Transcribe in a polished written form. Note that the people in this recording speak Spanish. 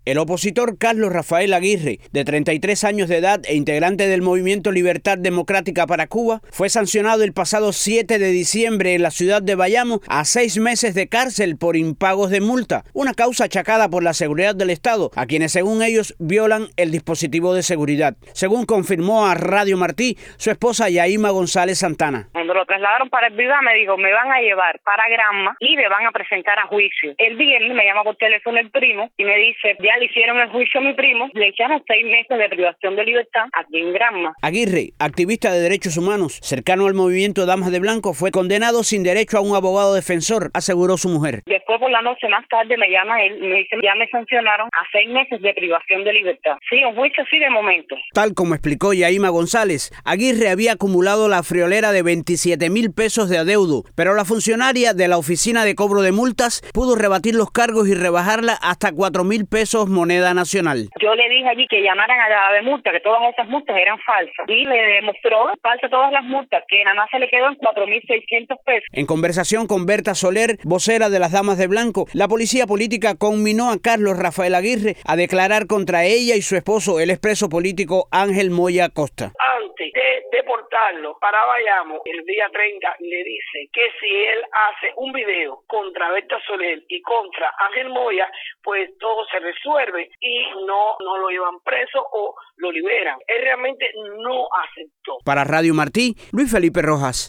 El opositor Carlos Rafael Aguirre, de 33 años de edad e integrante del Movimiento Libertad Democrática para Cuba, fue sancionado el pasado 7 de diciembre en la ciudad de Bayamo a 6 meses de cárcel por impagos de multa, una causa achacada por la seguridad del Estado, a quienes según ellos violan el dispositivo de seguridad. Según confirmó a Radio Martí su esposa Yaima González Santana. Cuando lo trasladaron para el Viva me dijo, me van a llevar para Granma y me van a presentar a juicio. El viernes me llama por teléfono el primo y me dice, ya le hicieron el juicio a mi primo, le echaron 6 meses de privación de libertad aquí en Granma. Aguirre, activista de derechos humanos, cercano al movimiento Damas de Blanco, fue condenado sin derecho a un abogado defensor, aseguró su mujer. Después por la noche más tarde me llama él y me dice, ya me sancionaron a 6 meses de privación de libertad. Sí, un juicio sí de momento. Tal como explicó Yaima González, Aguirre había acumulado la friolera de 27,000 pesos de adeudo, pero la funcionaria de la Oficina de Cobro de Multas pudo rebatir los cargos y rebajarla hasta 4,000 pesos moneda nacional. Yo le dije allí que llamaran a la de multa, que todas esas multas eran falsas, y le demostró falsas todas las multas, que nada más se le quedó en 4,600 pesos. En conversación con Berta Soler, vocera de las Damas de Blanco, la policía política conminó a Carlos Rafael Aguirre a declarar contra ella y su esposo, el expreso político Ángel Moya Costa. Antes de deportarlo para Bayamo, el día 30, le dice que si él hace un video contra Berta Soler y contra Ángel Moya, pues todo se resuelve y no lo llevan preso o lo liberan. Él realmente no aceptó. Para Radio Martí, Luis Felipe Rojas.